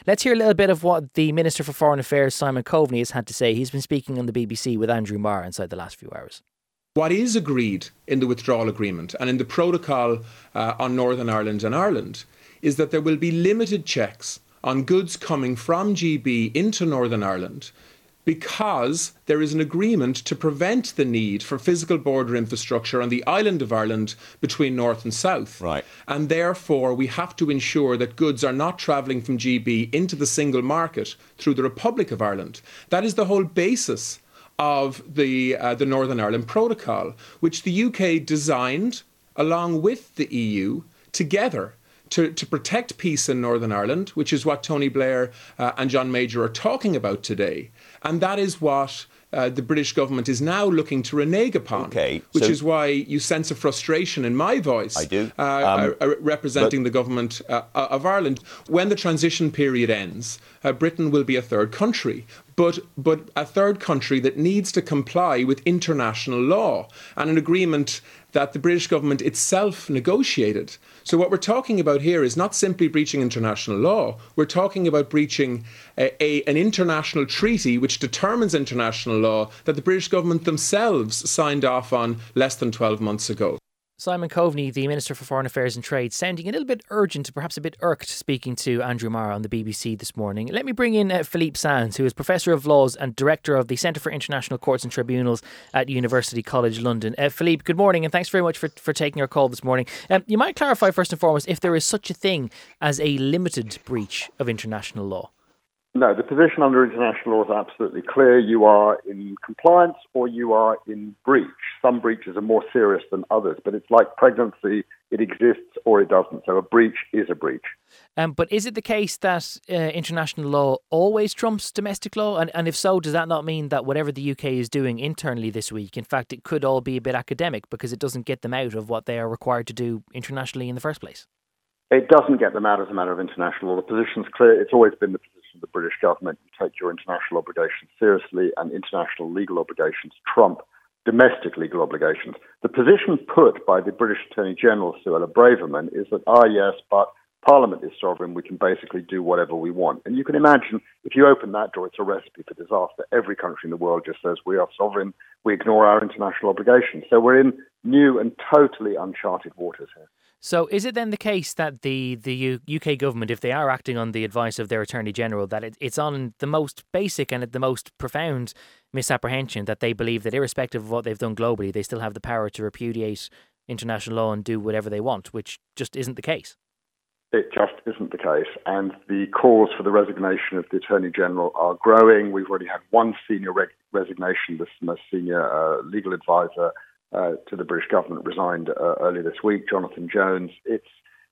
Let's hear a little bit of what the Minister for Foreign Affairs, Simon Coveney, has had to say. He's been speaking on the BBC with Andrew Marr inside the last few hours. What is agreed in the withdrawal agreement and in the protocol on Northern Ireland and Ireland is that there will be limited checks on goods coming from GB into Northern Ireland, because there is an agreement to prevent the need for physical border infrastructure on the island of Ireland between north and south. Right. And therefore, we have to ensure that goods are not travelling from GB into the single market through the Republic of Ireland. That is the whole basis of the Northern Ireland Protocol, which the UK designed along with the EU together to protect peace in Northern Ireland, which is what Tony Blair and John Major are talking about today. And that is what the British government is now looking to renege upon, which is why you sense a frustration in my voice. I do. Representing the government of Ireland. When the transition period ends, Britain will be a third country, but a third country that needs to comply with international law and an agreement that the British government itself negotiated. So what we're talking about here is not simply breaching international law. We're talking about breaching an international treaty which determines international law that the British government themselves signed off on less than 12 months ago. Simon Coveney, the Minister for Foreign Affairs and Trade, sounding a little bit urgent, perhaps a bit irked, speaking to Andrew Marr on the BBC this morning. Let me bring in Philippe Sands, who is Professor of Laws and Director of the Centre for International Courts and Tribunals at University College London. Philippe, good morning, and thanks very much for taking our call this morning. You might clarify, first and foremost, if there is such a thing as a limited breach of international law. No, the position under international law is absolutely clear. You are in compliance or you are in breach. Some breaches are more serious than others, but it's like pregnancy. It exists or it doesn't. So a breach is a breach. But is it the case that international law always trumps domestic law? And if so, does that not mean that whatever the UK is doing internally this week, in fact, it could all be a bit academic because it doesn't get them out of what they are required to do internationally in the first place? It doesn't get them out as a matter of international law. The position's clear. It's always been the position of the British government. You take your international obligations seriously, and international legal obligations trump domestic legal obligations. The position put by the British Attorney General, Suella Braverman, is that, yes, but Parliament is sovereign. We can basically do whatever we want. And you can imagine, if you open that door, it's a recipe for disaster. Every country in the world just says we are sovereign. We ignore our international obligations. So we're in new and totally uncharted waters here. So is it then the case that the UK government, if they are acting on the advice of their Attorney General, that it's on the most basic and the most profound misapprehension that they believe that irrespective of what they've done globally, they still have the power to repudiate international law and do whatever they want, which just isn't the case? It just isn't the case. And the calls for the resignation of the Attorney General are growing. We've already had one senior resignation. The most senior legal advisor to the British government resigned earlier this week, Jonathan Jones. It's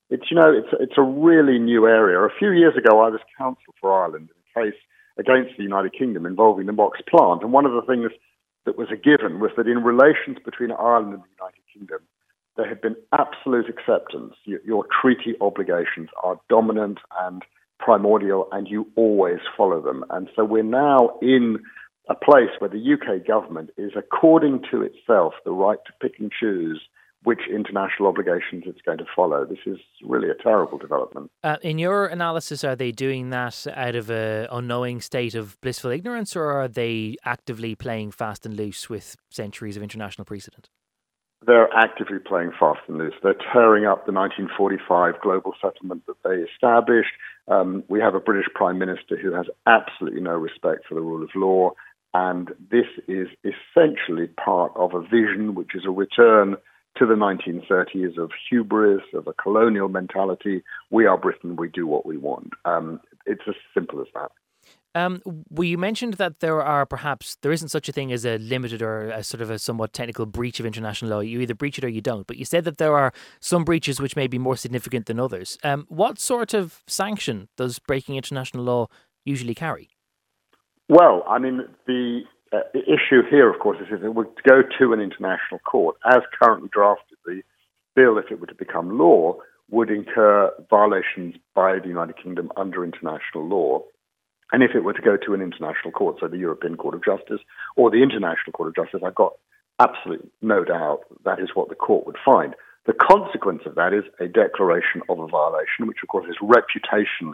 a really new area. A few years ago, I was counsel for Ireland in a case against the United Kingdom involving the Mox plant. And one of the things that was a given was that in relations between Ireland and the United Kingdom, there had been absolute acceptance. Your treaty obligations are dominant and primordial, and you always follow them. And so we're now in a place where the UK government is according to itself the right to pick and choose which international obligations it's going to follow. This is really a terrible development. In your analysis, are they doing that out of an unknowing state of blissful ignorance, or are they actively playing fast and loose with centuries of international precedent? They're actively playing fast and loose. They're tearing up the 1945 global settlement that they established. We have a British Prime Minister who has absolutely no respect for the rule of law. And this is essentially part of a vision which is a return to the 1930s of hubris, of a colonial mentality. We are Britain, we do what we want. It's as simple as that. Well, you mentioned that there isn't such a thing as a limited or a sort of a somewhat technical breach of international law. You either breach it or you don't. But you said that there are some breaches which may be more significant than others. What sort of sanction does breaking international law usually carry? Well, I mean, the issue here, of course, is if it were to go to an international court, as currently drafted, the bill, if it were to become law, would incur violations by the United Kingdom under international law. And if it were to go to an international court, so the European Court of Justice or the International Court of Justice, I've got absolutely no doubt that is what the court would find. The consequence of that is a declaration of a violation, which, of course, is reputationally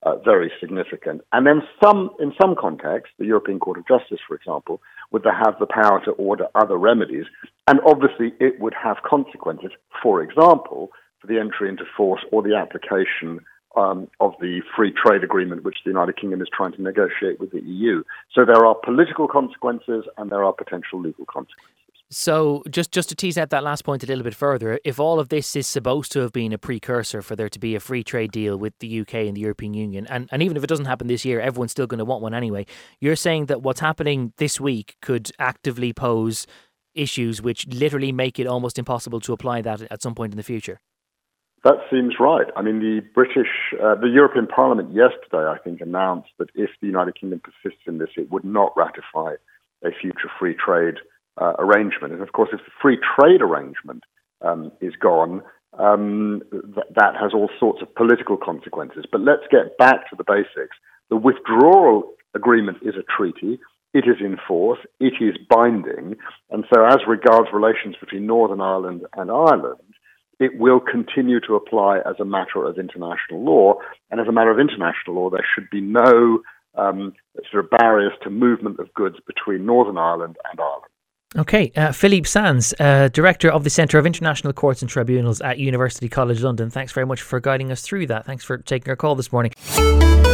very significant. And then in some contexts, the European Court of Justice, for example, would have the power to order other remedies. And obviously, it would have consequences, for example, for the entry into force or the application of the free trade agreement which the United Kingdom is trying to negotiate with the EU. So there are political consequences and there are potential legal consequences. So just to tease out that last point a little bit further, if all of this is supposed to have been a precursor for there to be a free trade deal with the UK and the European Union, and even if it doesn't happen this year, everyone's still going to want one anyway, you're saying that what's happening this week could actively pose issues which literally make it almost impossible to apply that at some point in the future? That seems right. I mean, the European Parliament yesterday, I think, announced that if the United Kingdom persists in this, it would not ratify a future free trade arrangement. And of course, if the free trade arrangement is gone, that has all sorts of political consequences. But let's get back to the basics. The withdrawal agreement is a treaty. It is in force. It is binding. And so as regards relations between Northern Ireland and Ireland, it will continue to apply as a matter of international law. And as a matter of international law, there should be no sort of barriers to movement of goods between Northern Ireland and Ireland. Okay, Philippe Sands, Director of the Centre of International Courts and Tribunals at University College London. Thanks very much for guiding us through that. Thanks for taking our call this morning.